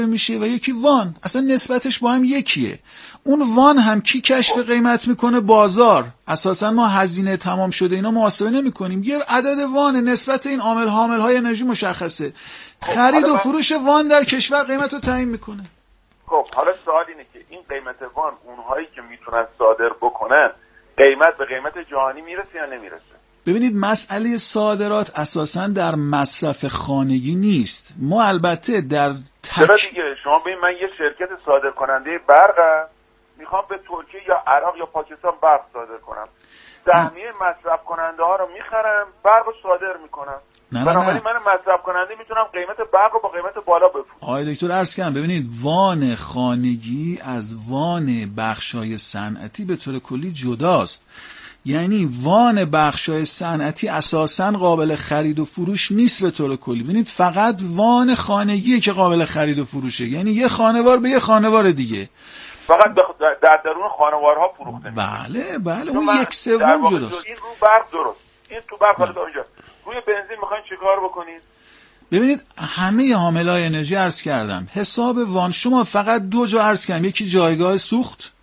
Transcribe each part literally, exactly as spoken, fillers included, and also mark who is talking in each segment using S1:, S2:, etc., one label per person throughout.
S1: میشه و یکی وان. اصلا نسبتش با هم یکیه. اون وان هم کی کشف قیمت میکنه؟ بازار. اساسا ما هزینه تمام شده اینا محاسبه نمیکنیم، یه عدد وان نسبت این عامل حامل های انرژی مشخصه. خرید و فروش وان در کشور قیمت رو تعیین میکنه.
S2: خب حالا سوال اینه که این قیمت وان اونهایی که میتونن صادر بکنن قیمت به قیمت جهانی میرسه یا نمیرسه؟
S1: ببینید مسئله صادرات اساساً در مصرف خانگی نیست. ما البته در تک...
S2: چرا دیگه؟ شما ببین من یه شرکت صادر کننده برقم، میخوام به ترکیه یا عراق یا پاکستان برق صادر کنم، سهمیه مصرف کننده ها رو میخرم، برق رو صادر میکنم.
S1: نه
S2: بنابراین
S1: نه
S2: من مصرف کننده میتونم قیمت برق رو با قیمت بالا بفروشم.
S1: آقای دکتر عرض کردم ببینید وان خانگی از وان بخشای صنعتی به طور کلی جداست. یعنی وان بخشای صنعتی اساساً قابل خرید و فروش نیست به طور کلی. ببینید فقط وان خانگیه که قابل خرید و فروشه، یعنی یه خانوار به یه خانوار دیگه
S2: فقط در درون خانوارها فروخته میشه.
S1: بله بله اون یک سوم جلوست.
S2: این رو برق درست، این تو برق حالا تا اینجا. روی بنزین میخواین چیکار بکنید؟
S1: ببینید همه حاملای انرژی عرض کردم حساب وان شما فقط دو جا عرض کردم، یکی جایگاه سوخت،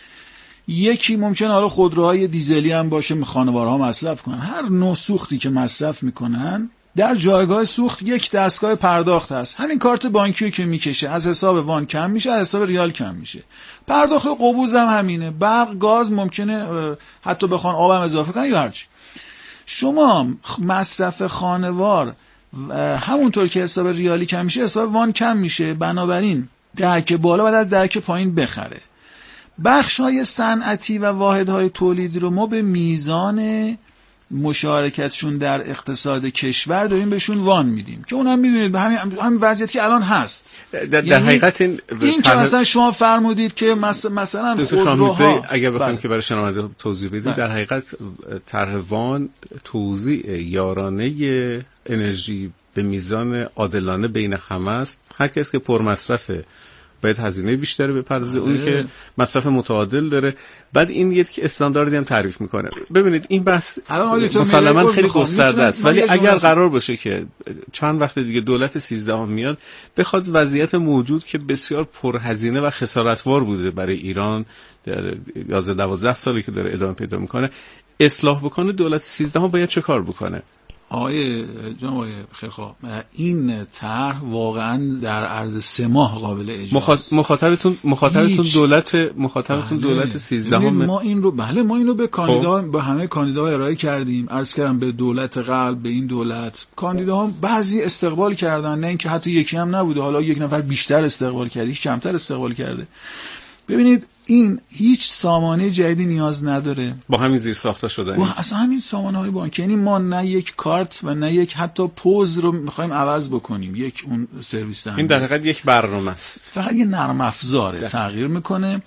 S1: یکی ممکنه حالا خودروهای دیزلی هم باشه خانوارها مصرف کنن. هر نوع سوختی که مصرف میکنن در جایگاه سوخت یک دستگاه پرداخت هست. همین کارت بانکی که میکشه از حساب وان کم میشه، از حساب ریال کم میشه. پرداخت قبوز هم همینه. برق، گاز ممکنه حتی بخوان آبم اضافه کنن یا هرچی. شما مصرف خانوار همونطور که حساب ریالی کم میشه حساب وان کم میشه، بنابراین دهک بالا بعد از دهک پایین بخره. بخش‌های صنعتی و واحدهای تولیدی رو ما به میزان مشارکتشون در اقتصاد کشور داریم بهشون وان میدیم که اونم میدونید به همین همین وضعیتی که الان هست.
S3: در, در یعنی حقیقت این
S1: این که مثلا شما فرمودید که مثلا خودروها
S3: اگر بخوایم بله. که برای شنونده توضیح بدید بله. در حقیقت طرح وان توزیع یارانه انرژی به میزان عادلانه بین همه است. هر کس که پرمصرفه باید هزینه بیشتری بپردازه، اون که مصرف متعادل داره. بعد این یک استانداردی هم تعریف میکنه. ببینید این بحث مسلماً خیلی گسترده است، ولی اگر قرار باشه که چند وقت دیگه دولت سیزدهم میاد بخواد وضعیت موجود که بسیار پرهزینه و خسارتبار بوده برای ایران در یازده دوازده سالی که داره ادامه پیدا میکنه اصلاح بکنه، دولت سیزدهم باید چه کار بکنه؟
S1: آقای جناب آقای خیرخواه این طرح واقعا در عرض سه ماه قابل اجراست.
S3: مخاطبتون مخاطبتون دولت مخاطبتون
S1: بله.
S3: دولت سیزدهم
S1: ما این رو بله ما اینو به کاندیدا به همه کاندیداها ارائه کردیم. عرض کردم به دولت قلب، به این دولت کاندیداها بعضی استقبال کردن، نه اینکه حتی یکی هم نبوده، حالا یک نفر بیشتر استقبال کرده، یک کمتر استقبال کرده. ببینید این هیچ سامانه جدیدی نیاز نداره،
S3: با همین زیر ساخته شده نیست.
S1: اصلا همین سامانه های بانکی، یعنی ما نه یک کارت و نه یک حتی پوز رو میخوایم عوض بکنیم، یک اون سرویس دهنده.
S3: این در حقیقت یک برنامه است،
S1: فقط یه نرم افزاره ده. تغییر میکنه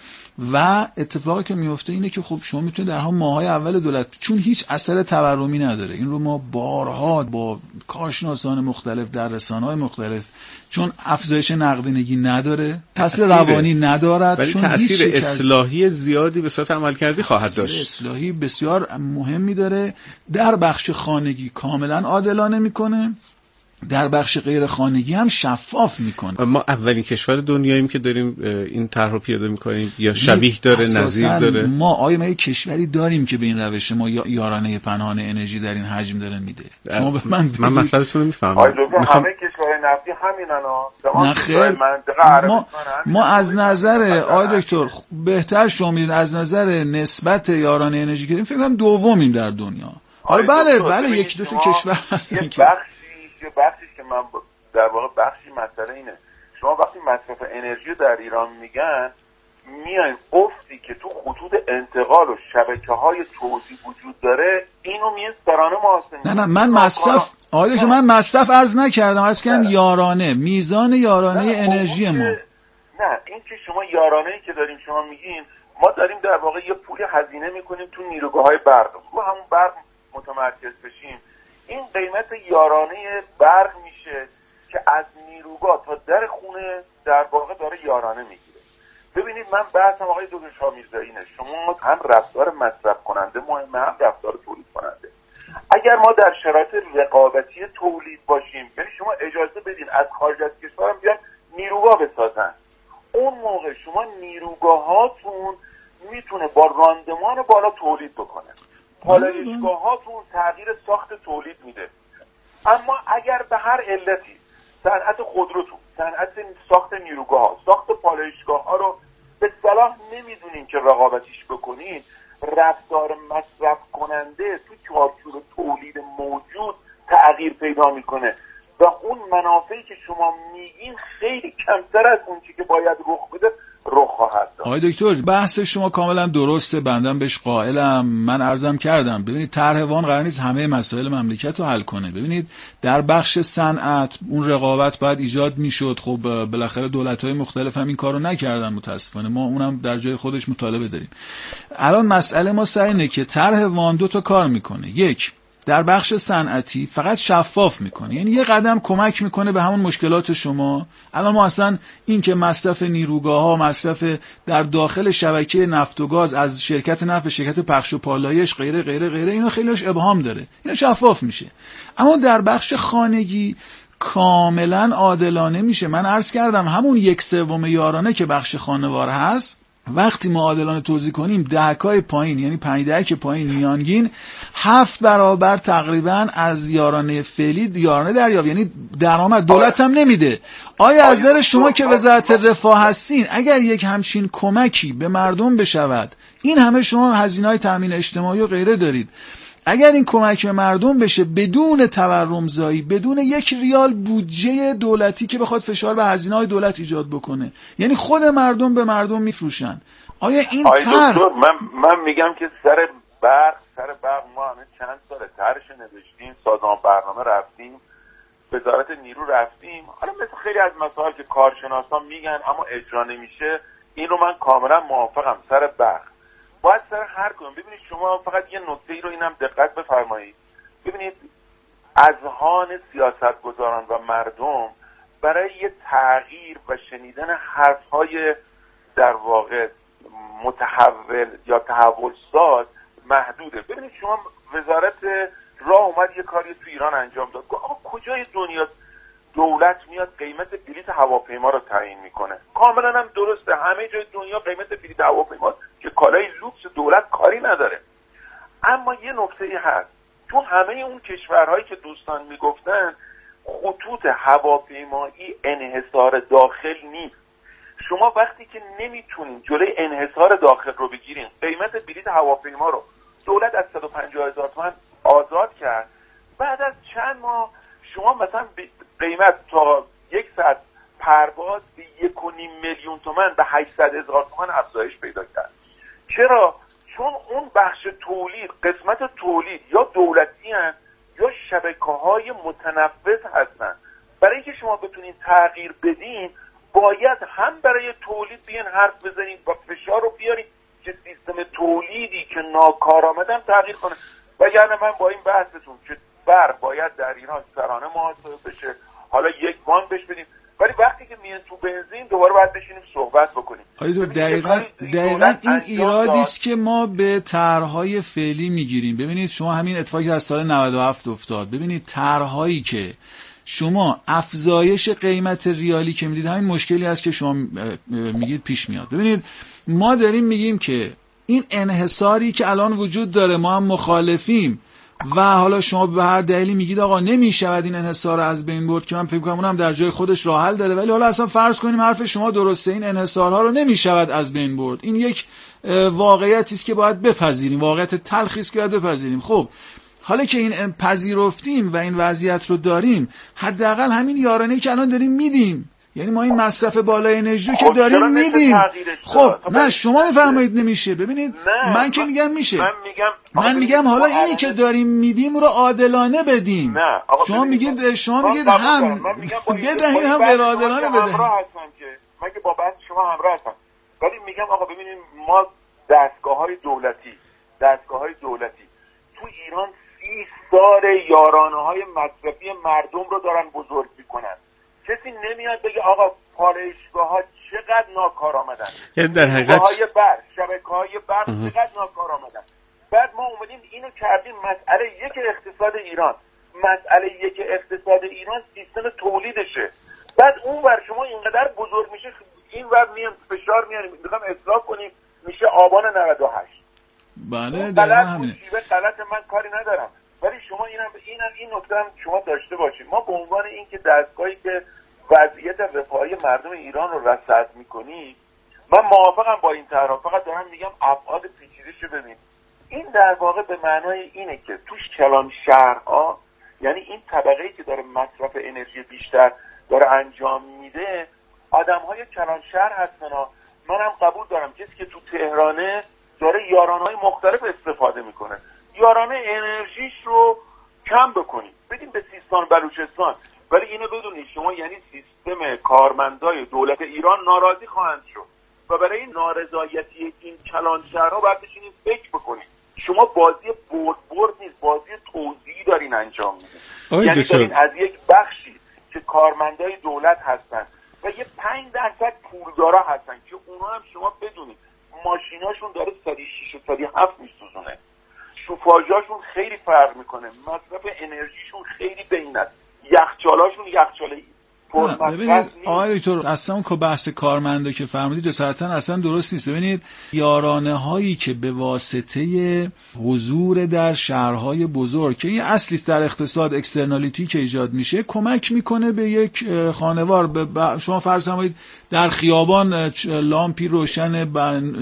S1: و اتفاقی که میفته اینه که خب شما میتونید در هم ماهای اول دولت، چون هیچ اثر تورمی نداره، این رو ما بارها با کارشناسان مختلف در رسانه‌های مختلف، چون افزایش نقدینگی نداره، تاثیر روانی ندارد،
S3: ولی
S1: چون
S3: تاثیر اصلاحی زیادی به صورت عملکردی خواهد داشت.
S1: اصلاحی بسیار مهمی داره. در بخش خانگی کاملا عادلانه میکنه، در بخش غیر خانگی هم شفاف میکنه.
S3: ما اولین کشور دنیاییم که داریم این طرح رو پیاده میکنیم یا شبیه داره، نظیر داره؟
S1: ما آیا ما یک کشوری داریم که به این روش ما یارانه پنهان انرژی در این حجم داره میده؟ شما به من
S3: من مطلبتون رو میفهمم.
S2: میخوام... همه کشورهای نفتی همینن ها.
S1: نه خیر، ما ما از نظر آقای دکتر بهتر شما میدونید از نظر نسبت یارانه انرژی که فکر کنم دومیم در دنیا. حالا بله بله یکی دو تا کشور هستن که
S2: یه بخشی که من در واقع بخشی مسئله اینه، شما وقتی مصرف انرژی در ایران میگن میایم افتی که تو خطوط انتقال و شبکه‌های توزیع وجود داره اینو میسترانه محاسبه.
S1: نه نه من مصرف آقای که من مصرف عرض نکردم، عرض کردم یارانه، میزان یارانه نه انرژی ما.
S2: نه این که شما یارانه‌ای که داریم شما میگین ما داریم در واقع یه پولی هزینه میکنیم تو نیروگاه‌های برق، رو همون برق متمرکز بشیم. این قیمت یارانه برق میشه که از نیروگاه تا در خونه در واقع داره یارانه میگیره. ببینید من بحثم آقای دکتر شامیرزاییه، شما هم رفتار مصرف کننده مهمه هم رفتار تولید کننده. اگر ما در شرایط رقابتی تولید باشیم، یعنی شما اجازه بدین از خارج از کشور بیان نیروگاه بسازن. اون موقع شما نیروگاهاتون میتونه با راندمان بالا تولید بکنه، پالایشگاهاتون تغییر ساخت تولید میده. اما اگر به هر علتی صنعت خودروتون، صنعت ساخت نیروگاه ها، ساخت پالایشگاه ها رو به صلاح نمیدونین که رقابتیش بکنین، رفتار مصرف کننده تو چارچوب تولید موجود تغییر پیدا میکنه و اون منافعی که شما میگین خیلی کمتر از اون چیزی که باید رخ بده رخ خواهد داد.
S1: آقای دکتر بحث شما کاملا درسته، بندم بهش قائلم. من عرضم کردم ببینید طرح وان قرار نیست همه مسائل مملکت رو حل کنه. ببینید در بخش صنعت اون رقابت باید ایجاد میشد، خب بالاخره دولت‌های مختلف هم این کارو نکردن متاسفانه، ما اونم در جای خودش مطالبه داریم. الان مسئله ما سر اینه که طرح وان دو تا کار میکنه. یک، در بخش صنعتی فقط شفاف میکنه، یعنی یه قدم کمک میکنه به همون مشکلات شما. الان ما اصلا این که مصرف نیروگاه ها، مصرف در داخل شبکه نفت و گاز از شرکت نفت به شرکت پخش و پالایش غیره غیره غیره اینا خیلیش ابهام داره، اینا شفاف میشه. اما در بخش خانگی کاملا عادلانه میشه. من عرض کردم همون یک سوم یارانه که بخش خانوار هست، وقتی ما عادلانه توزیع کنیم دهکای پایین، یعنی پنج دهک پایین میانگین هفت برابر تقریبا از یارانه فعلی یارانه دریافت، یعنی درآمد دولت هم نمیده. آیا از نظر شما که وزارت رفاه هستین اگر یک همچین کمکی به مردم بشود، این همه شما هزینه‌های تامین اجتماعی و غیره دارید، اگر این کمک به مردم بشه بدون تورمزایی، بدون یک ریال بودجه دولتی که بخواد فشار به هزینه‌های دولت ایجاد بکنه، یعنی خود مردم به مردم میفروشن، آیا این طرح؟
S2: من من میگم که سر برق سر برق ما همه چند سال طرحش نوشتیم، سازمان برنامه رفتیم، وزارت نیرو رفتیم، حالا مثل خیلی از مسائل که کارشناسان میگن اما اجرا نمیشه، این رو من کاملا موافقم. سر برق باید سر هر کنیم. ببینید شما فقط یه نکته ای رو اینم دقت بفرمایید، ببینید اذهان سیاستگزاران و مردم برای یه تغییر و شنیدن حرفهای در واقع متحول یا تحول ساز محدوده. ببینید شما وزارت راه اومد یه کاری تو ایران انجام داد، گفت آقا کجای دنیا دولت میاد قیمت بلیط هواپیما رو تعیین میکنه؟ کاملا هم درسته، همه جای دنیا قیمت بلیط هواپیما که کالای لوکس دولت کاری نداره. اما یه نکته ای هست، تو همه اون کشورهایی که دوستان میگفتن خطوط هواپیمایی انحصار داخل نیست. شما وقتی که نمیتونین جلوی انحصار داخل رو بگیرین، قیمت بلیط هواپیما رو دولت از صد و پنجاه هزار تومان آزاد کرد، بعد از چند ماه شما مثلا قیمت تا یک ساعت پرواز به یک و نیم میلیون تومان به هشتصد هزار تومان افزایش پیدا کرد. چرا؟ چون اون بخش تولید، قسمت تولید یا دولتی هست یا شبکه‌های متنفذ هستن. برای اینکه شما بتونید تغییر بدین باید هم برای تولید بیان حرف بزنید و فشار رو بیارید که سیستم تولیدی که ناکارآمدن تغییر کنه. وگرنه من با این بحثتون که برق باید در ایران سرانه محاسبه بشه، حالا یک وام بهش بدیم، ولی وقتی که میان تو بنزین دوباره باید بشینیم صحبت بکنیم.
S1: آیدو دقیقاً دقیقاً این ایرادی است که ما به طرح‌های فعلی میگیریم. ببینید شما همین اتفاقی از سال نود و هفت افتاد، ببینید طرح‌هایی که شما افزایش قیمت ریالی که میدید همین مشکلی است که شما میگید پیش میاد. ببینید ما داریم میگیم که این انحصاری که الان وجود داره ما هم مخالفیم و حالا شما به هر دلیلی میگید آقا نمیشود این انحصار رو از بین برد، که من فکر کنم اونم در جای خودش راه حل داره، ولی حالا اصلا فرض کنیم حرف شما درسته، این انحصارها رو نمیشود از بین برد، این یک واقعیتی است که باید بپذیریم، واقعیت تلخی است که باید بپذیریم. خب حالا که این پذیرفتیم و این وضعیت رو داریم، حداقل همین یارانه‌ای که الان داریم میدیم، یعنی ما این مصرف بالای انرژی که داریم میدیم. خب نه شما میفرمایید نمیشه. ببینید من, من که میگم میشه، من میگم من میگم حالا اینی که داریم میدیم رو عادلانه بدیم.
S2: نه
S1: شما میگید شما میگید هم بدهیم هم غیر عادلانه بدهیم.
S2: من که با بحث شما همراه هستم، ولی میگم آقا ببینید ما دستگاه‌های دولتی دستگاه‌های دولتی تو ایران سی سال یارانه‌های مصرفی مردم رو دارن بزرگ میکنن. کسی نمیاد بگه آقا پالایشگاه‌ها چقدر ناکارآمدن،
S3: یعنی در حقیقت
S2: شبکه‌های برق شبکه‌های برق چقدر ناکارآمدن. بعد ما اومدیم اینو کردیم مسئله یک اقتصاد ایران. مسئله یک اقتصاد ایران سیستم تولیدشه. بعد اون ور شما اینقدر بزرگ میشه، این ور میام فشار میاریم میخوام اصلاح کنیم، میشه آبان نود و هشت.
S1: بله دقیقاً همینه.
S2: غلط من کاری ندارم، ولی شما اینم اینم این نکته هم شما داشته باشید. ما به عنوان اینکه دستگاهی که وضعیت رفاهی مردم ایران رو رصد میکنی، من موافقم با این طرح، فقط دارم میگم ابعاد پیچیده‌شو ببین. این در واقع به معنای اینه که توش کلان شهرها، یعنی این طبقه‌ای که داره مصرف انرژی بیشتر داره انجام میده، آدم‌های کلان شهر هستن. منم قبول دارم کسی که تو تهرانه داره یارانه‌های مختلف استفاده میکنه، یارانه انرژیش رو کم بکنیم، بدیم به سیستان بلوچستان. ولی اینو بدونید شما، یعنی سیستم کارمندای دولت ایران ناراضی خواهند شد و برای این نارضایتی این کلان شهرها باید بشینید فکر بکنید. شما بازی برد برد نیست، بازی توزیعی دارین انجام میدین. یعنی دارین از یک بخشی که کارمندای دولت هستن و یه پنج درصد پولدارا هستن که اونا هم شما بدونید ماشیناشون داره صد و شش و صد و هفت میسوزونه، شوفاژاشون خیلی فرق میکنه، مصرف انرژیشون خیلی بین است، یخچالاشون یخچاله
S1: ببینید آقای دکتر، اصلا اون که بحث کارمنده که فرمودید جسارتا اصلا درست نیست. ببینید یارانه هایی که به واسطه حضور در شهرهای بزرگ که این اصلی است در اقتصاد، اکسترنالیتی که ایجاد میشه، کمک میکنه به یک خانوار. به شما فرض کنید در خیابان لامپی روشن،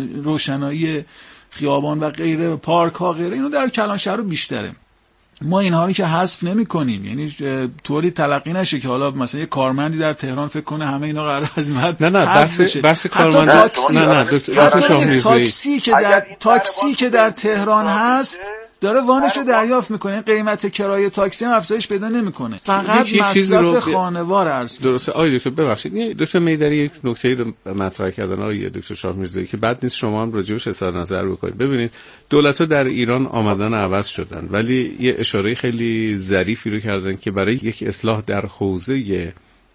S1: روشنایی خیابان و غیره، پارک ها غیره، اینو در کلان شهر بیشتره. ما اینها رو که حذف نمی کنیم، یعنی طوری تلقی نشه که حالا مثلا یه کارمندی در تهران فکر کنه همه اینا قرار از من
S3: نه نه بحث بحث کارمند
S1: تاکسی
S3: نه نه دکتر شاهمیرزایی
S1: تاکسی که در تاکسی که در تهران هست داره وانش رو دریافت میکنه، قیمت کرایه تاکسی هم افزایش پیدا نمیکنه، فقط مصرف خانوار است.
S3: درسته آقای دکتر، ببخشید دکتر میدری یک نکته‌ای رو مطرح کردن آقای دکتر شاهمیرزایی که بد نیست شما هم راجعش اظهار نظر بکنید. ببینید دولت‌ها در ایران آمدن عوض شدن، ولی یه اشاره خیلی ظریفی رو کردن که برای یک اصلاح در حوزه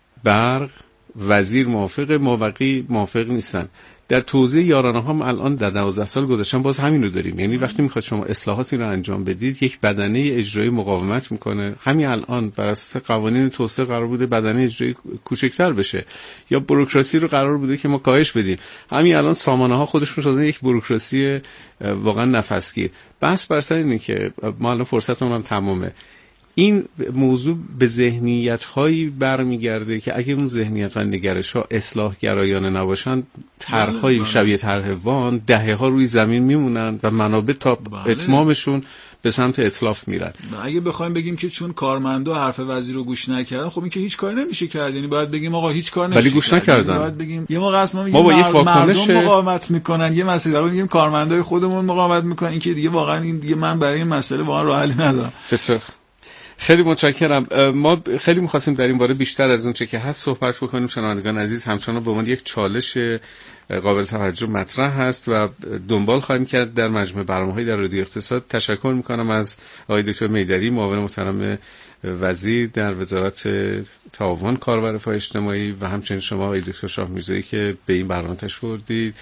S3: برق وزیر موافق، موقعی موافق نیستن. در توزیع یارانه هم الان در دوازده سال گذشتن باز همین رو داریم. یعنی وقتی میخواد شما اصلاحاتی رو انجام بدید، یک بدنه اجرایی مقاومت میکنه. همین الان بر اساس قوانین توسعه قرار بوده بدنه اجرایی کوچکتر بشه، یا بوروکراسی رو قرار بوده که ما کاهش بدیم. همین الان سامانه ها خودشون شدن یک بوروکراسی واقعا نفسگیر. بحث بر سر اینه که ما الان فرصتمون هم تمامه. این موضوع به ذهنیت‌هایی برمیگرده که اگه اون ذهنیت و نگرش‌ها اصلاح گرایانه نباشن، طرح‌های شبیه طرح وان دهه‌ها روی زمین میمونن و منابع تا بله. اتمامشون به سمت اتلاف میرن.
S1: اگه بخوایم بگیم که چون کارمندا حرف وزیر رو گوش نکردن، خب این که هیچ کاری نمیشه کرد. یعنی باید بگیم آقا هیچ کار نمیشه،
S3: ولی گوش نکردن.
S1: باید بگیم یه موقع اسما میگیم مردم, مردم مقاومت میکنن، یه مسئله رو میگیم کارمندای خودمون مقاومت میکنن. این که دیگه واقعا این دیگه من برای این مسئله واقعا راه حلی ندارم.
S3: بسیار خیلی متشکرم. ما خیلی می‌خواستیم در این باره بیشتر از اون چه که هست صحبت بکنیم. شنوندگان عزیز، همچنان به عنوان یک چالش قابل توجه مطرح هست و دنبال خواهیم کرد در مجموعه برنامه‌های در رادیو اقتصاد. تشکر می‌کنم از آقای دکتر میدری، معاون محترم وزیر در وزارت تعاون کار و رفاه اجتماعی، و همچنین شما آقای دکتر شاهمیرزایی که به این برنامه تشریف بردید،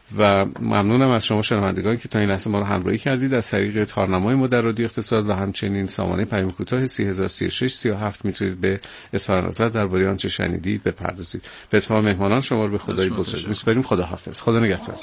S3: و ممنونم از شما شنوندگان که تا این لحظه ما رو همراهی کردید. از طریق تارنمای ما در رادیو اقتصاد و همچنین سامانه پیام کوتاه سی هزار و سی و شش سی و هفت میتونید به اظهار نظر درباره آنچه شنیدید بپردازید. به اتمام مهمانان شما رو به خدای بزرگ میسپاریم. خدا حافظ. خدا نگهدار.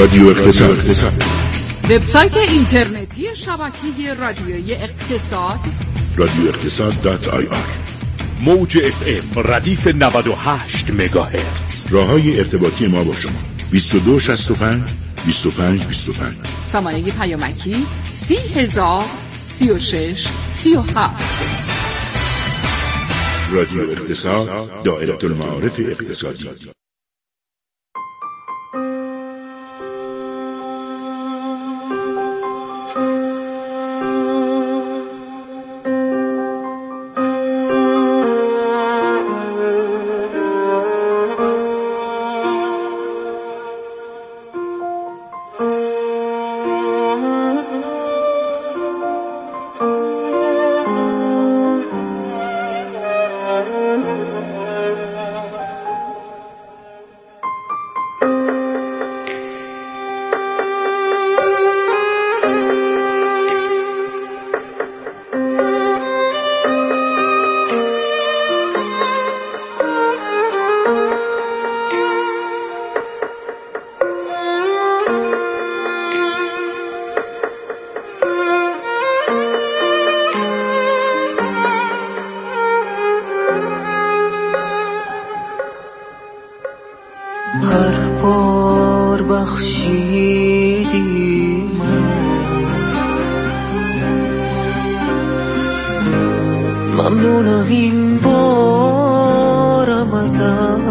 S4: رادیو اقتصاد.
S5: وبسایت اینترنتی شبکه رادیویی اقتصاد
S4: رادیو اقتصاد دات آی آر.
S6: موج اف ام ردیف نود و هشت مگاهرتز.
S4: راههای ارتباطی ما با شما بیست و دو شصت و پنج بیست و پنج بیست و پنج.
S5: سامانه پیامکی سی هزار سی و شش سی و هفت.
S4: رادیو اقتصاد، دائره المعارف اقتصادی.
S7: ممنونم این بارم ازت،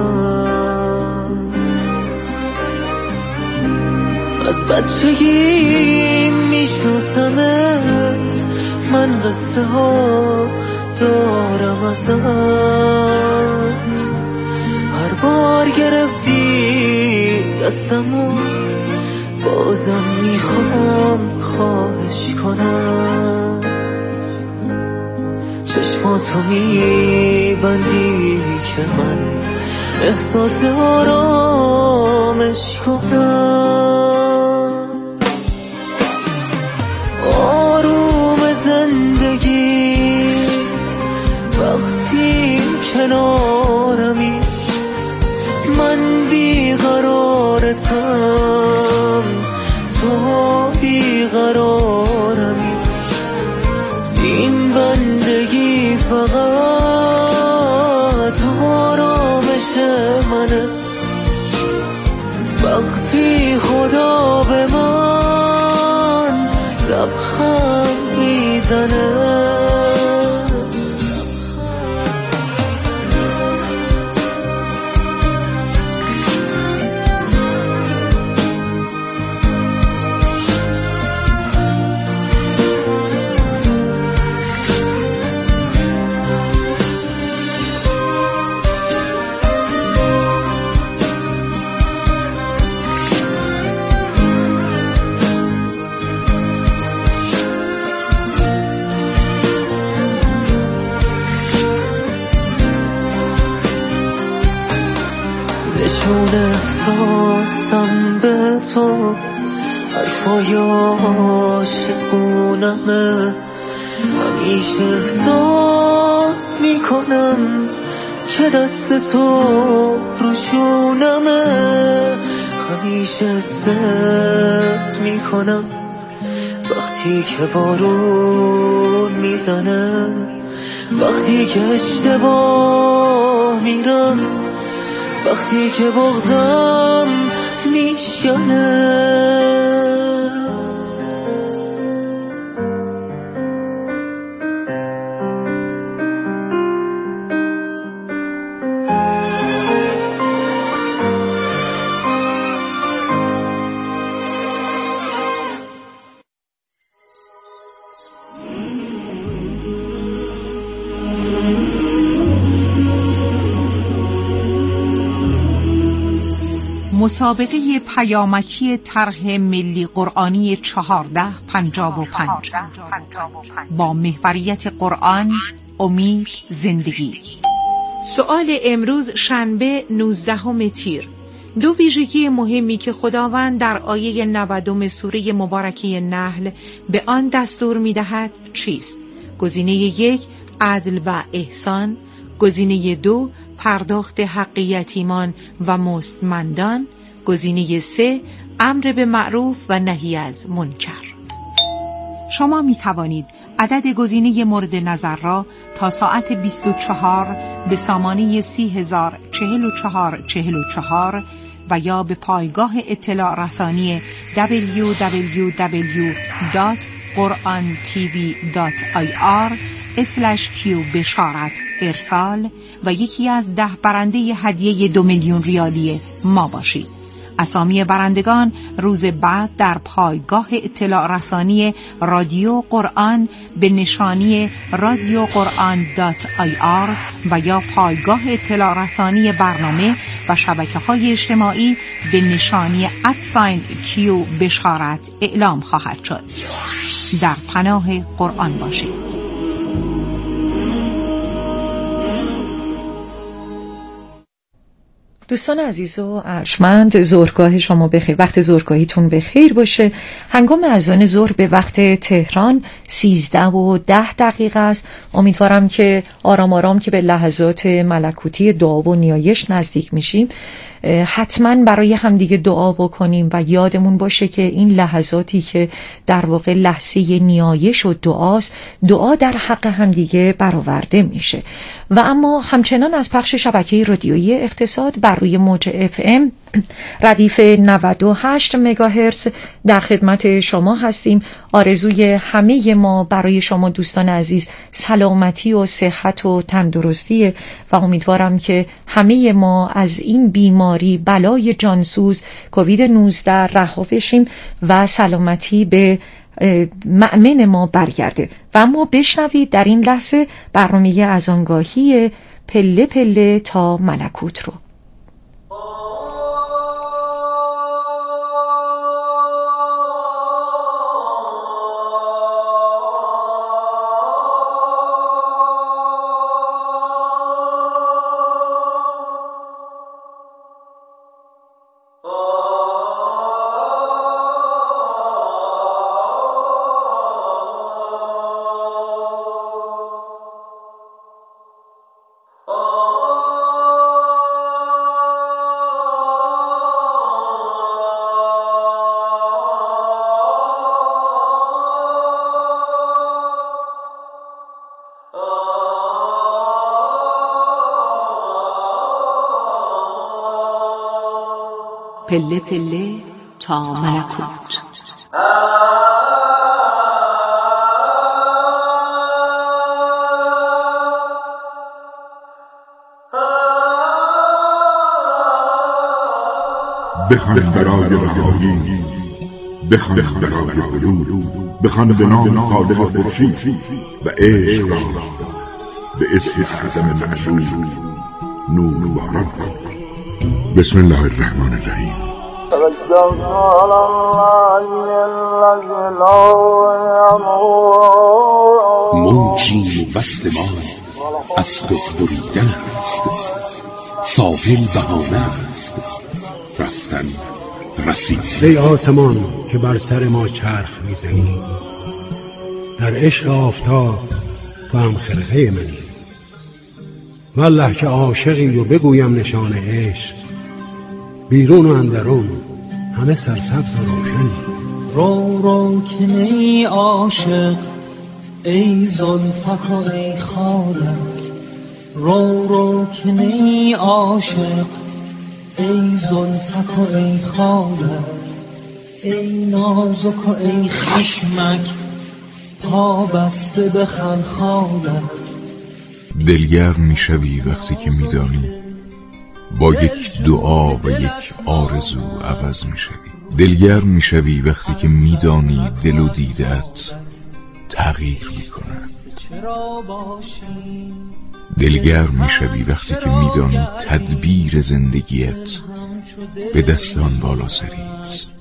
S7: از بچگی میشناسمت، من قصه ها دارم ازت. هر بار گرفتی دستمو بازم میخوام خواهش کنم، چشماتو میبندی که من احساس آرامش کنم. آروم زندگی وقتی کنارمی، من بیقرارتم تو بیقرارمی. این بندگی فقط آرامش منه، وقتی خدا به من لبخند میزنه. نشون احساسم به تو حرفای عاشقونمه، همیشه احساس میکنم که دست تو روشونمه، همیشه ست میکنم وقتی که بارون میزنه، وقتی که اشتباه میرم، وقتی که بغضم میشکنه.
S8: مسابقه پیامکی طرح ملی قرآنی چهارده پنجاه و پنج با محوریت قرآن، امید، زندگی. سؤال امروز شنبه نوزدهم تیر. دو ویژگی مهمی که خداوند در آیه نودم سوره مبارکه نحل به آن دستور می‌دهد چیست؟ گزینه یک عدل و احسان، گزینه دو پرداخت حق یتیمان و مستمندان، گزینه سه امر به معروف و نهی از منکر. شما می توانید عدد گزینه مورد نظر را تا ساعت بیست و چهار به سامانه سی هزار چهل و چهار چهل و چهار و یا به پایگاه اطلاع رسانی دبلیو دبلیو دبلیو دات قرآن تی وی دات آی آر اسلش کیو بشارت ارسال و یکی از ده برنده هدیه دو میلیون ریالی ما باشید. اسامی برندگان روز بعد در پایگاه اطلاع رسانی رادیو قرآن به نشانی رادیو قرآن دات آی آر و یا پایگاه اطلاع رسانی برنامه و شبکه‌های اجتماعی به نشانی ادساین کیو بشارت اعلام خواهد شد. در پناه قرآن باشید.
S9: دوستان عزیز و ارجمند، ظهرگاه شما بخیر، وقت ظهرگاهیتون بخیر باشه. هنگام اذان ظهر به وقت تهران سیزده و ده دقیقه است. امیدوارم که آرام آرام که به لحظات ملکوتی دعا و نیایش نزدیک میشیم حتما برای همدیگه دعا بکنیم و یادمون باشه که این لحظاتی که در واقع لحظه نیایش و دعاست، دعا در حق همدیگه برآورده میشه. و اما همچنان از پخش شبکه رادیویی اقتصاد بر روی موج اف ام ردیف نود و هشت مگاهرتز در خدمت شما هستیم. آرزوی همه ما برای شما دوستان عزیز سلامتی و صحت و تندرستی و امیدوارم که همه ما از این بیماری بلای جانسوز کووید نوزده رها بشیم و سلامتی به مأمن ما برگرده. و اما بشنوید در این لحظه برنامه اذانگاهی پله پله تا ملکوت رو.
S5: پله پله تا ملکوت.
S4: بخوان برای رهایی، بخوان برای بلوغ، بخوان به نام خالق خورشید و عشق را به اسم اعظم معشوق نور باران کن. بسم الله الرحمن الرحیم.
S6: موجی وصل ما از خود بریدن است، ساحل بهانه است رفتن رسید.
S10: ای آسمان که بر سر ما چرخ میزنی، در عشق آفتاب تو هم خرقه منی. والله که عاشقی و بگویم نشان عشق، بیرون و اندرون همه سرسبز و روشنی.
S11: رو رو که نی عاشق ای زلفک و ای خالک، رو رو که نی عاشق ای زلفک و ای خالک، ای نازک و ای خشمک پا بسته بخند خالک.
S4: دلگرم میشوی وقتی که میدانی با یک دعا و یک آرزو عوض میشوی. دلگرم میشوی وقتی که میدانی دل و دیدت تغییر میکنند. دلگرم میشوی وقتی که میدانی تدبیر زندگیت به دستان بالا سری است.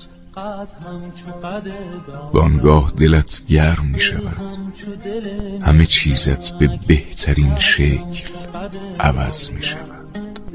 S4: بانگاه دلت گرم می شود، همه چیزت به بهترین شکل عوض می شود.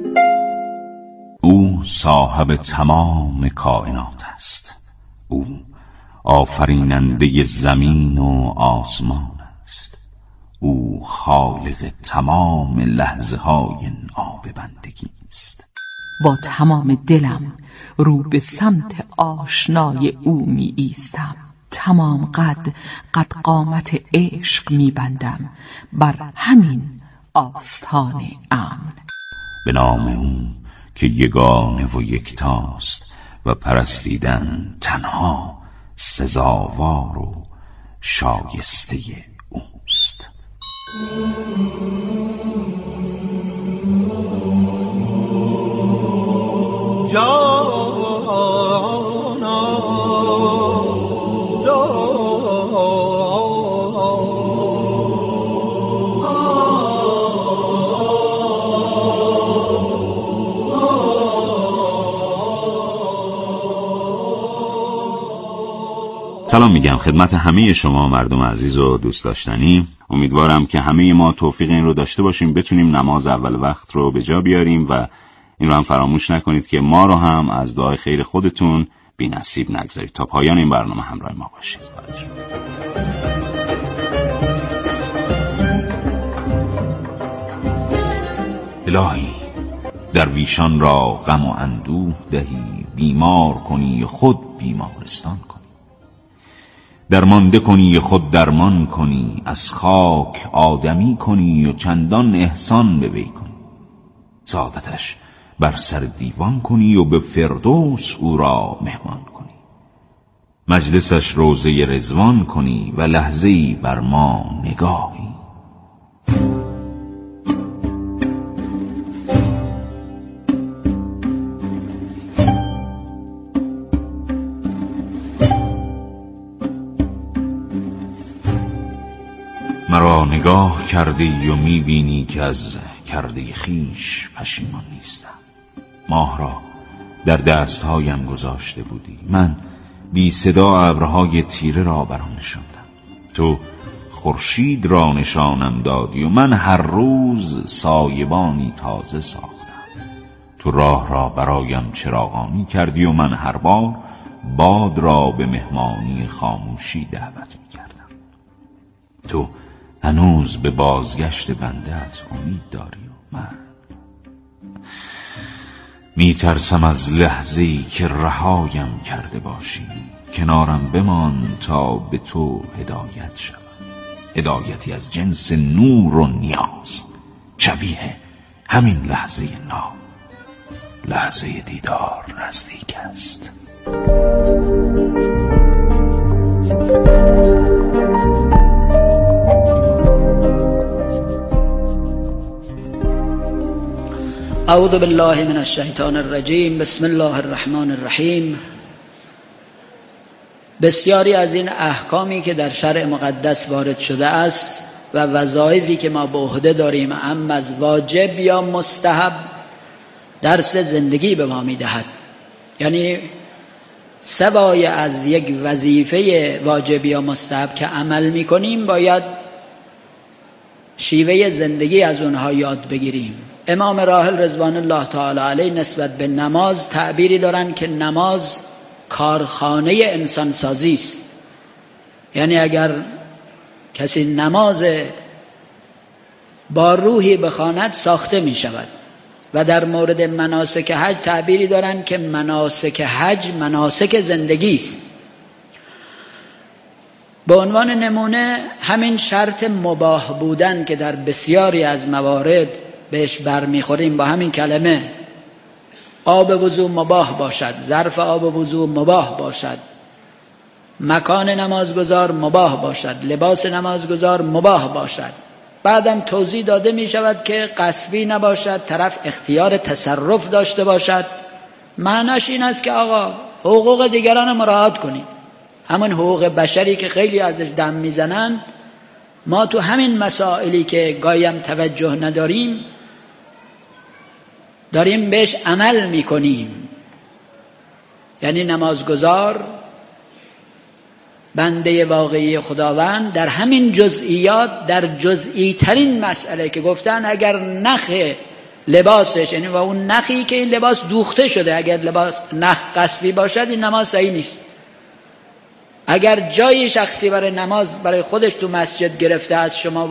S12: او صاحب تمام کائنات است، او آفریننده زمین و آسمان است، او خالق تمام لحظه های ناب بندگی است.
S5: با تمام دلم رو به سمت آشنای او می ایستم. تمام قد قد قامت عشق می بندم بر همین آستان امن.
S12: به نام او که یگانه و یکتاست و پرستیدن تنها سزاوار و شایسته اوست. سلام میگم خدمت همه شما مردم عزیز و دوست داشتنی. امیدوارم که همه ما توفیق این رو داشته باشیم بتونیم نماز اول وقت رو به جا بیاریم و این رو هم فراموش نکنید که ما رو هم از دعای خیر خودتون بی نصیب نگذارید. تا پایان این برنامه همراه ما باشید. الهی درویشان را غم و اندوه دهی، بیمار کنی و خود بیمارستان کنی، درمانده کنی و خود درمان کنی، از خاک آدمی کنی و چندان احسان به وی کنی، سعادتش بر سر دیوان کنی و به فردوس او را مهمان کنی، مجلسش روضه رضوان کنی و لحظه‌ای بر ما نگاهی. مرا نگاه کردی و میبینی که از کرده خیش پشیمان نیستم. ماه را در دستهایم گذاشته بودی، من بی صدا ابرهای تیره را بر آن نشاندم. تو خورشید را نشانم دادی و من هر روز سایبانی تازه ساختم. تو راه را برایم چراغانی کردی و من هر بار باد را به مهمانی خاموشی دعوت می‌کردم. تو هنوز به بازگشت بنده‌ات امید داری و من می ترسم از لحظه‌ای که رهایم کرده باشی، کنارم بمان تا به تو هدایت شوم، هدایتی از جنس نور و نیاز، شبیه همین لحظه ناب، لحظه دیدار نزدیک است.
S13: اعوذ بالله من الشیطان الرجیم. بسم الله الرحمن الرحیم. بسیاری از این احکامی که در شرع مقدس وارد شده است و وظایفی که ما به عهده داریم، هم از واجب یا مستحب، درس زندگی به ما میدهد. یعنی سوای از یک وظیفه واجب یا مستحب که عمل میکنیم، باید شیوه زندگی از اونها یاد بگیریم. امام راحل رضوان الله تعالی علیه نسبت به نماز تعبیری دارن که نماز کارخانه انسان سازی است. یعنی اگر کسی نماز با روحی بخواند ساخته می شود. و در مورد مناسک حج تعبیری دارن که مناسک حج مناسک زندگی است. به عنوان نمونه همین شرط مباح بودن که در بسیاری از موارد بهش برمیخوریم، با همین کلمه آب وضو مباح باشد، ظرف آب وضو مباح باشد، مکان نمازگزار مباح باشد، لباس نمازگزار مباح باشد، بعدم توضیح داده می شود که غصبی نباشد، طرف اختیار تصرف داشته باشد. معناش این است که آقا حقوق دیگران مراعات کنید، همون حقوق بشری که خیلی ازش دم میزنن. ما تو همین مسائلی که گایم توجه نداریم داریم بهش عمل میکنیم. یعنی نمازگزار، بنده واقعی خداوند، در همین جزئیات، در جزئی ترین مسئله که گفتن اگر نخ لباسش، یعنی و اون نخی که این لباس دوخته شده، اگر لباس نخ غصبی باشد این نماز صحیح نیست. اگر جای شخصی برای نماز برای خودش تو مسجد گرفته از شما